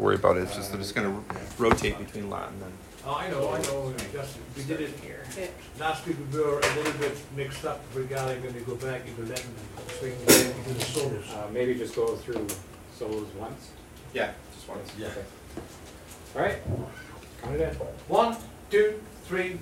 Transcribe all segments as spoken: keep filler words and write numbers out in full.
worry about it. It's just that it's going to rotate between Latin and. Oh, I know, I know. Just we did it here. Last week we were a little bit mixed up regarding when we go back into Latin and swing into the solos. Uh, maybe just go through solos once. Yeah, just once. Yeah. Okay. All right. Count it in. One, two, three.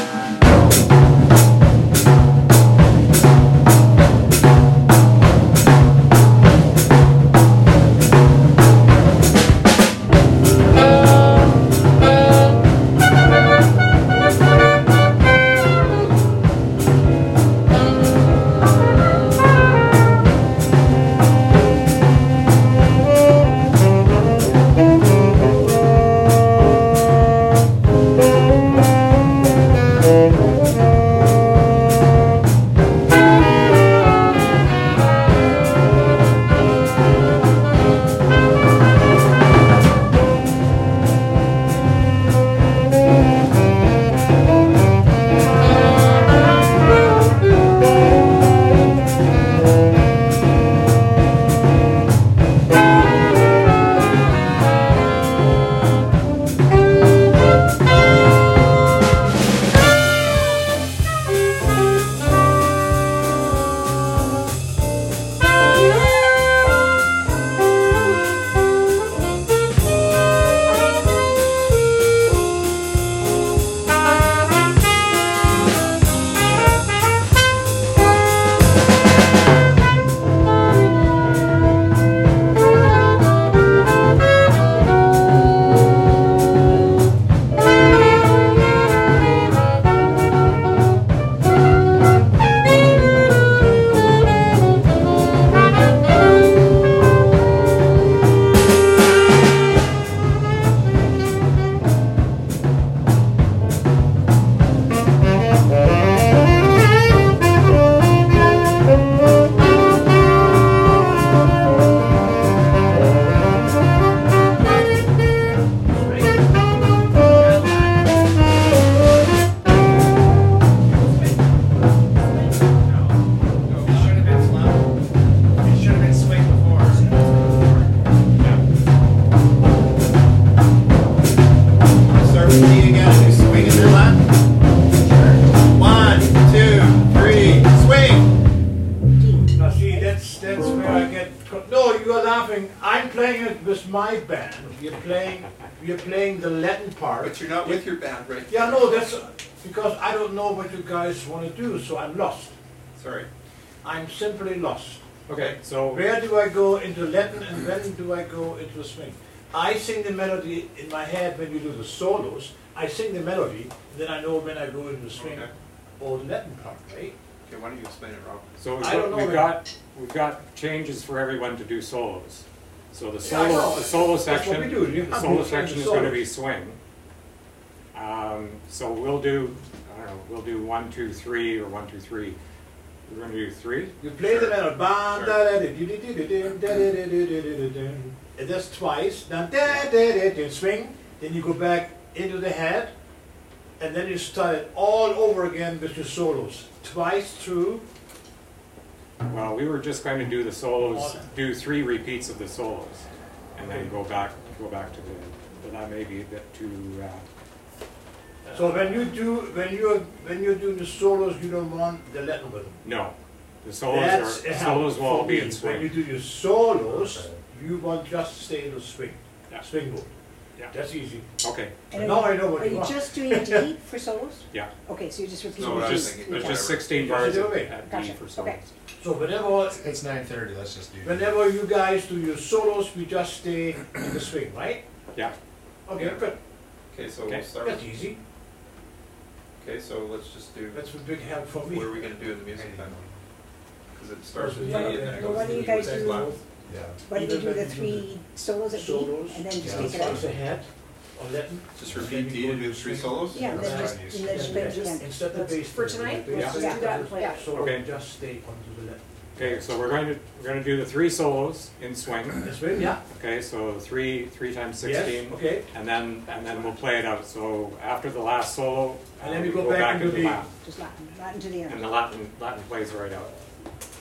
My band, you're playing, you're playing the Latin part. But you're not with your band, right? Yeah, no, that's because I don't know what you guys want to do, so I'm lost. Sorry. I'm simply lost. Okay, so where do I go into Latin and when do I go into swing? I sing the melody in my head when you do the solos. I sing the melody, and then I know when I go into the swing okay. or the Latin part, right? Okay, why don't you explain it, Rob? So we've got, we've got we've got changes for everyone to do solos. So the solo, yeah, the solo section, the solo section is going to be swing. Um, so we'll do, I don't know, we'll do one, two, three, or one, two, three. We're going to do three. You play the melody, and that's twice. Then swing. Then you go back into the head, and then you start it all over again with your solos, twice through. Well, we were just going to do the solos, do three repeats of the solos, and then go back, go back to the. But that may be a bit too. Uh, so when you do, when you when you do the solos, you don't want the Latin rhythm. No, the solos That's are solos will all be in swing. When you do your solos, you want just to stay in the swing, yeah. swing mode. Yeah, that's easy. Okay. And now I know what are you, you want. just doing D for solos? Yeah. Okay, so you just repeat. No, it. Just, there's just sixteen bars at, at gotcha. D for solos. Okay. So whenever it's nine thirty, let's just do. Whenever you guys do your solos, we just stay in the swing, right? Yeah. Okay, yeah. good. Okay, so okay. we'll start. That's with easy. Okay, so let's just do. That's a big help for me. What are we going to do in the music then? Because it starts with D well, and then it well, goes why to do you the guys music do? line. Yeah. Why don't you do the three solos at solos, D and then just yeah. take it out? ahead, or Latin. Just repeat D to do three solos. Yeah, and then just and then just play it just again. instead of bass for tonight. yeah. Let's just Yeah. do that and play it. So okay. just stay onto the Latin. Okay, so we're going to we're going to do the three solos in swing. In swing, yeah. Okay, so three three times sixteen. Yes, okay. And then and then we'll play it out. So after the last solo, and then uh, we we go, go back, back into into the Latin. Just Latin, Latin to the end. And the Latin Latin plays right out.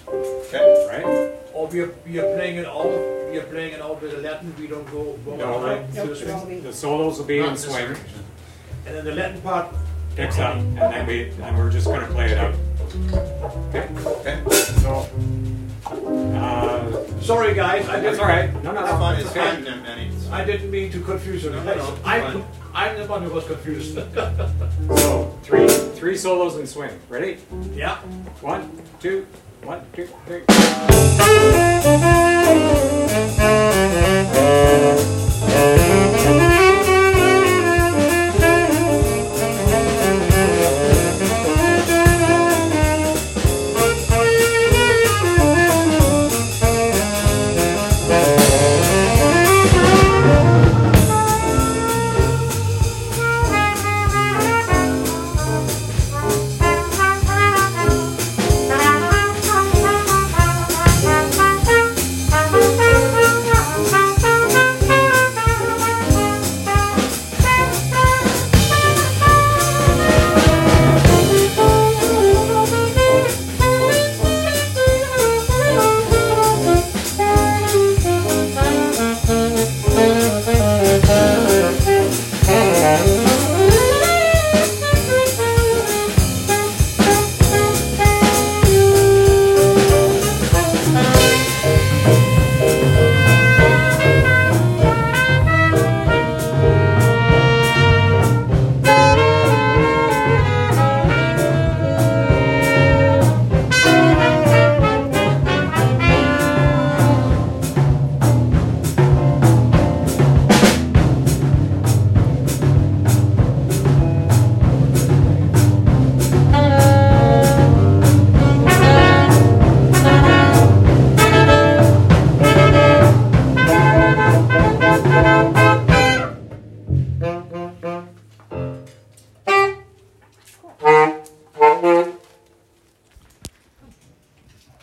Okay. right? Or we are, we are playing it all, we are playing it all with the Latin, we don't go one No, more time Nope, to the they're swing. all be- The solos will be Not in this swing, direction. And then the Latin part. picks up, and then we, and we're just gonna play it out. Okay, Okay. so, uh, Sorry guys, I that's didn't, all right. No, no, That's no, fine, it's it's okay. fine, then, Manny. It's I fine. didn't mean to confuse you. No, no, no, I'm, fine. I'm the one who was confused. So, three, three solos in swing. Ready? Yeah. One, two, one, two, three.